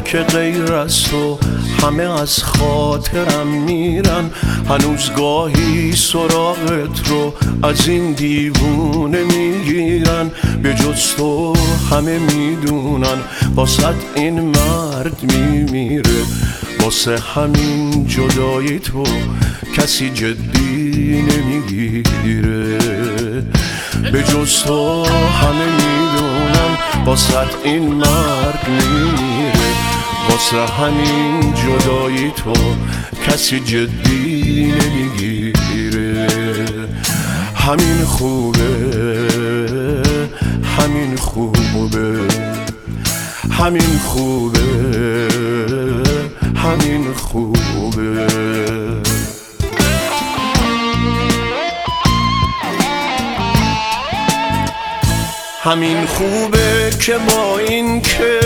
که غیر از تو همه از خاطرم میرن. هنوز گاهی سراغت رو از این دیوونه میگیرن. به جز تو همه میدونن واسه این مرد میمیره. واسه همین جدایی تو کسی جدی نمیگیره. به جز تو همه میدونن واسه این مرد میمیره. واسه همین جدایی تو کسی جدی نمیگیره. همین خوبه، همین خوبه، همین خوبه، همین خوبه. همین خوبه که با این که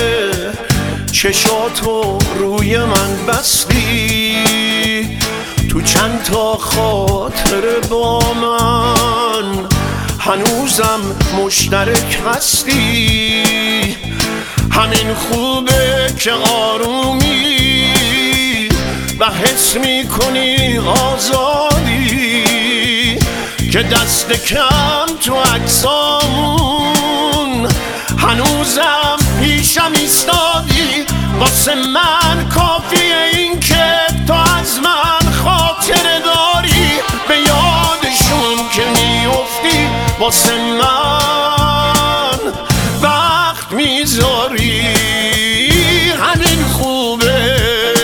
چشاتو روی من بستی، تو چند تا خاطر با من هنوزم مشترک هستی. همین خوبه که آرومی و حس میکنی آزادی، که دست کم تو عکسامون هنوزم پیشم ایستادی. واسه من کافیه این که تو از من خاطره داری، به یادشون که میافتی واسه من وقت میذاری. همین خوبه،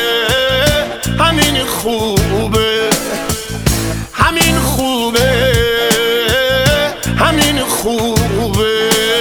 همین خوبه، همین خوبه، همین خوبه.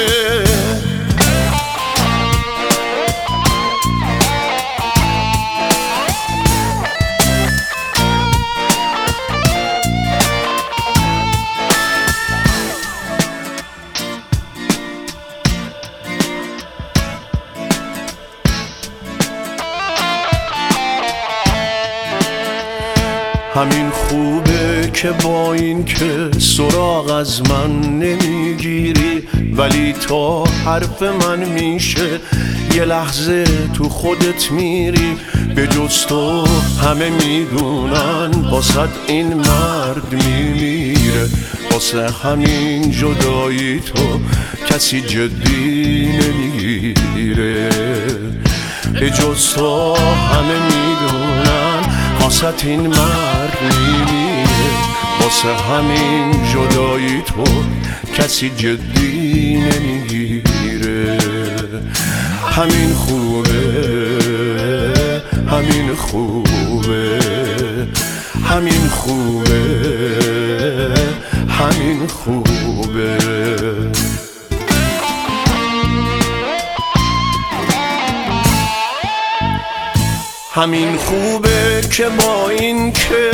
همین خوبه که با این که سراغ از من نمیگیری، ولی تا حرف من میشه یه لحظه تو خودت میری. به جز تو همه میدونن واسه این مرد میمیره. واسه همین جدایی تو کسی جدی نمیگیره. به جز تو همه میدونن واسه این مرد میمیره. واسه همین جدایی تو کسی جدی نمیگیره. همین خوبه، همین خوبه، همین خوبه، همین خوبه. همین خوبه که با این که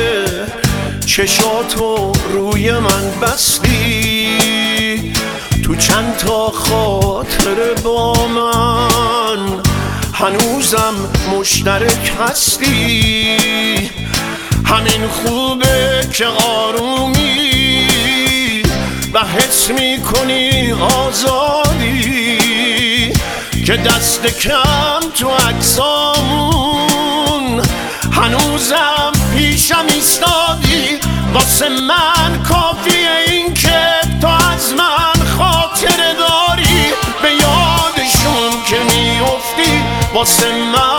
چشاتو روی من بستی، تو چند تا خاطر با من هنوزم مشترک هستی. همین خوبه که آرومی و حس میکنی آزادی، که دست کم تو عکسامون هنوزم پیشم ایستادی. واسه من کافیه این که تو از من خاطره داری، به یادشون که میافتی واسه من